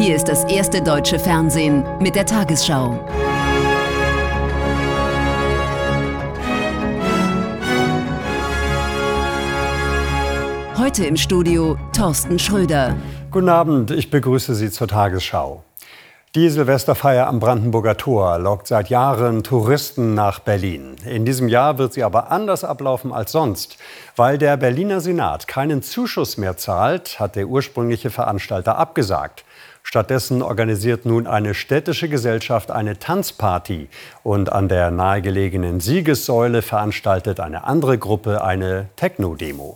Hier ist das erste deutsche Fernsehen mit der Tagesschau. Heute im Studio Thorsten Schröder. Guten Abend, ich begrüße Sie zur Tagesschau. Die Silvesterfeier am Brandenburger Tor lockt seit Jahren Touristen nach Berlin. In diesem Jahr wird sie aber anders ablaufen als sonst. Weil der Berliner Senat keinen Zuschuss mehr zahlt, hat der ursprüngliche Veranstalter abgesagt. Stattdessen organisiert nun eine städtische Gesellschaft eine Tanzparty. Und an der nahegelegenen Siegessäule veranstaltet eine andere Gruppe eine Techno-Demo.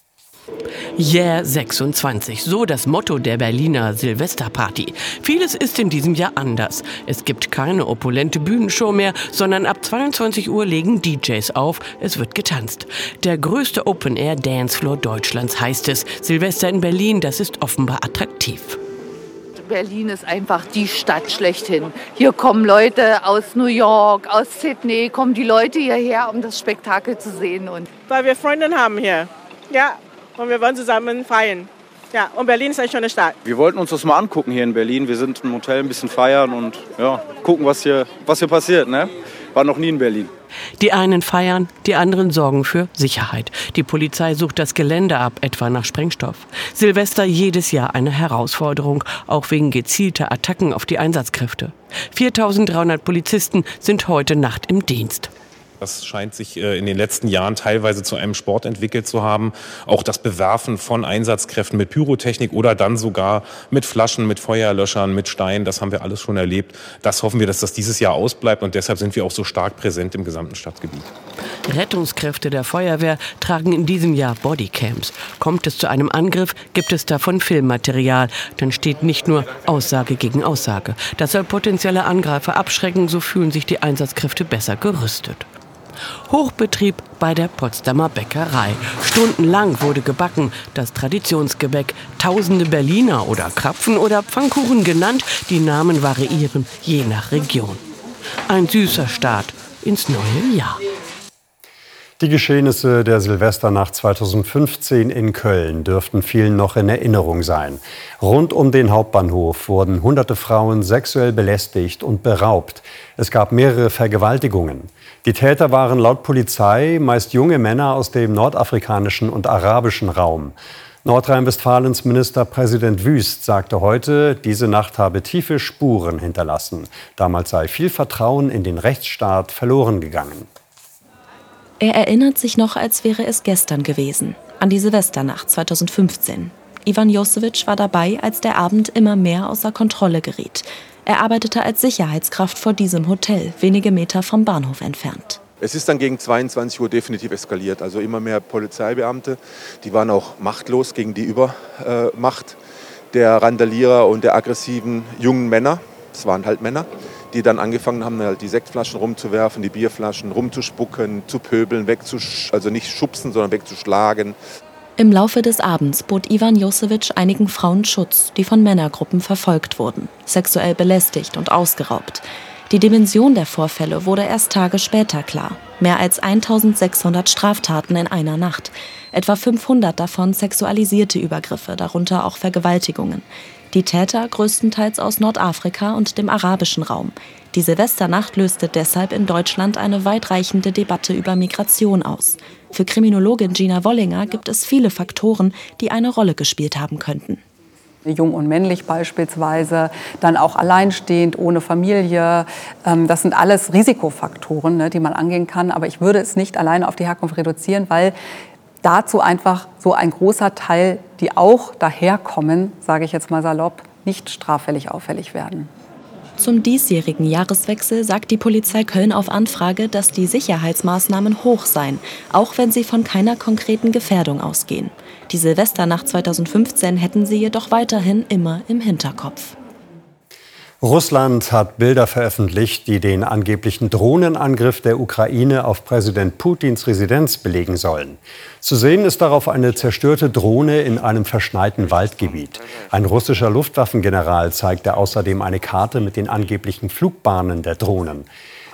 Yeah 26, so das Motto der Berliner Silvesterparty. Vieles ist in diesem Jahr anders. Es gibt keine opulente Bühnenshow mehr, sondern ab 22 Uhr legen DJs auf, es wird getanzt. Der größte Open-Air-Dancefloor Deutschlands heißt es. Silvester in Berlin, das ist offenbar attraktiv. Berlin ist einfach die Stadt schlechthin. Hier kommen Leute aus New York, aus Sydney, kommen die Leute hierher, um das Spektakel zu sehen. Weil wir Freunde haben hier, ja. Und wir wollen zusammen feiern. Ja, und Berlin ist eine schöne Stadt. Wir wollten uns das mal angucken hier in Berlin. Wir sind im Hotel ein bisschen feiern und ja, gucken, was hier passiert. Ne? War noch nie in Berlin. Die einen feiern, die anderen sorgen für Sicherheit. Die Polizei sucht das Gelände ab, etwa nach Sprengstoff. Silvester jedes Jahr eine Herausforderung, auch wegen gezielter Attacken auf die Einsatzkräfte. 4.300 Polizisten sind heute Nacht im Dienst. Das scheint sich in den letzten Jahren teilweise zu einem Sport entwickelt zu haben. Auch das Bewerfen von Einsatzkräften mit Pyrotechnik oder dann sogar mit Flaschen, mit Feuerlöschern, mit Steinen, das haben wir alles schon erlebt. Das hoffen wir, dass das dieses Jahr ausbleibt und deshalb sind wir auch so stark präsent im gesamten Stadtgebiet. Rettungskräfte der Feuerwehr tragen in diesem Jahr Bodycams. Kommt es zu einem Angriff, gibt es davon Filmmaterial. Dann steht nicht nur Aussage gegen Aussage. Das soll potenzielle Angreifer abschrecken, so fühlen sich die Einsatzkräfte besser gerüstet. Hochbetrieb bei der Potsdamer Bäckerei. Stundenlang wurde gebacken, das Traditionsgebäck. Tausende Berliner oder Krapfen oder Pfannkuchen genannt. Die Namen variieren je nach Region. Ein süßer Start ins neue Jahr. Die Geschehnisse der Silvesternacht 2015 in Köln dürften vielen noch in Erinnerung sein. Rund um den Hauptbahnhof wurden hunderte Frauen sexuell belästigt und beraubt. Es gab mehrere Vergewaltigungen. Die Täter waren laut Polizei meist junge Männer aus dem nordafrikanischen und arabischen Raum. Nordrhein-Westfalens Ministerpräsident Wüst sagte heute, diese Nacht habe tiefe Spuren hinterlassen. Damals sei viel Vertrauen in den Rechtsstaat verloren gegangen. Er erinnert sich noch, als wäre es gestern gewesen, an die Silvesternacht 2015. Ivan Josewitsch war dabei, als der Abend immer mehr außer Kontrolle geriet. Er arbeitete als Sicherheitskraft vor diesem Hotel, wenige Meter vom Bahnhof entfernt. Es ist dann gegen 22 Uhr definitiv eskaliert. Also immer mehr Polizeibeamte, die waren auch machtlos gegen die Übermacht der Randalierer und der aggressiven jungen Männer. Es waren halt Männer, die dann angefangen haben, halt die Sektflaschen rumzuwerfen, die Bierflaschen rumzuspucken, zu pöbeln, also nicht schubsen, sondern wegzuschlagen. Im Laufe des Abends bot Ivan Josewitsch einigen Frauen Schutz, die von Männergruppen verfolgt wurden, sexuell belästigt und ausgeraubt. Die Dimension der Vorfälle wurde erst Tage später klar. Mehr als 1.600 Straftaten in einer Nacht. Etwa 500 davon sexualisierte Übergriffe, darunter auch Vergewaltigungen. Die Täter größtenteils aus Nordafrika und dem arabischen Raum. Die Silvesternacht löste deshalb in Deutschland eine weitreichende Debatte über Migration aus. Für Kriminologin Gina Wollinger gibt es viele Faktoren, die eine Rolle gespielt haben könnten. Jung und männlich beispielsweise, dann auch alleinstehend, ohne Familie. Das sind alles Risikofaktoren, die man angehen kann. Aber ich würde es nicht alleine auf die Herkunft reduzieren, weil dazu einfach so ein großer Teil, die auch daherkommen, sage ich jetzt mal salopp, nicht straffällig auffällig werden. Zum diesjährigen Jahreswechsel sagt die Polizei Köln auf Anfrage, dass die Sicherheitsmaßnahmen hoch seien, auch wenn sie von keiner konkreten Gefährdung ausgehen. Die Silvesternacht 2015 hätten sie jedoch weiterhin immer im Hinterkopf. Russland hat Bilder veröffentlicht, die den angeblichen Drohnenangriff der Ukraine auf Präsident Putins Residenz belegen sollen. Zu sehen ist darauf eine zerstörte Drohne in einem verschneiten Waldgebiet. Ein russischer Luftwaffengeneral zeigte außerdem eine Karte mit den angeblichen Flugbahnen der Drohnen.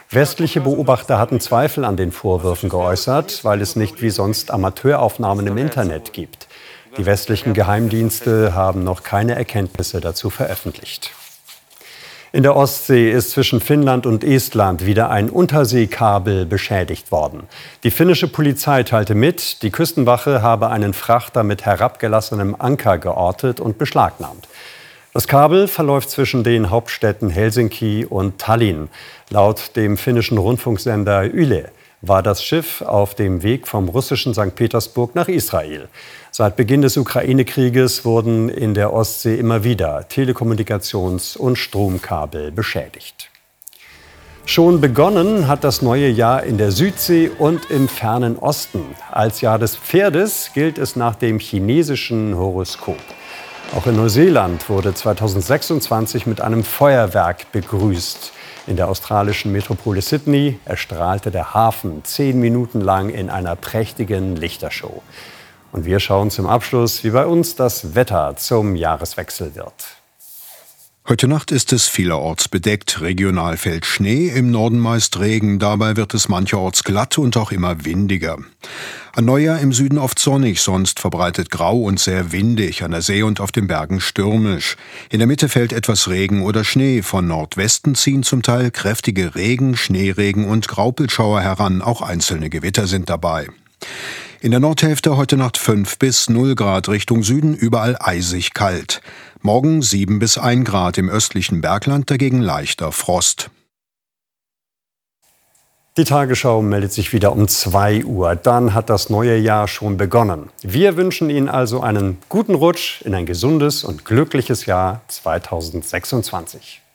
Westliche Beobachter hatten Zweifel an den Vorwürfen geäußert, weil es nicht wie sonst Amateuraufnahmen im Internet gibt. Die westlichen Geheimdienste haben noch keine Erkenntnisse dazu veröffentlicht. In der Ostsee ist zwischen Finnland und Estland wieder ein Unterseekabel beschädigt worden. Die finnische Polizei teilte mit, die Küstenwache habe einen Frachter mit herabgelassenem Anker geortet und beschlagnahmt. Das Kabel verläuft zwischen den Hauptstädten Helsinki und Tallinn. Laut dem finnischen Rundfunksender Yle war das Schiff auf dem Weg vom russischen St. Petersburg nach Israel. Seit Beginn des Ukraine-Krieges wurden in der Ostsee immer wieder Telekommunikations- und Stromkabel beschädigt. Schon begonnen hat das neue Jahr in der Südsee und im fernen Osten. Als Jahr des Pferdes gilt es nach dem chinesischen Horoskop. Auch in Neuseeland wurde 2026 mit einem Feuerwerk begrüßt. In der australischen Metropole Sydney erstrahlte der Hafen 10 Minuten lang in einer prächtigen Lichtershow. Und wir schauen zum Abschluss, wie bei uns das Wetter zum Jahreswechsel wird. Heute Nacht ist es vielerorts bedeckt. Regional fällt Schnee, im Norden meist Regen. Dabei wird es mancherorts glatt und auch immer windiger. An Neujahr im Süden oft sonnig, sonst verbreitet grau und sehr windig. An der See und auf den Bergen stürmisch. In der Mitte fällt etwas Regen oder Schnee. Von Nordwesten ziehen zum Teil kräftige Regen, Schneeregen und Graupelschauer heran. Auch einzelne Gewitter sind dabei. In der Nordhälfte heute Nacht 5 bis 0 Grad, Richtung Süden überall eisig kalt. Morgen 7 bis 1 Grad, im östlichen Bergland dagegen leichter Frost. Die Tagesschau meldet sich wieder um 2 Uhr. Dann hat das neue Jahr schon begonnen. Wir wünschen Ihnen also einen guten Rutsch in ein gesundes und glückliches Jahr 2026.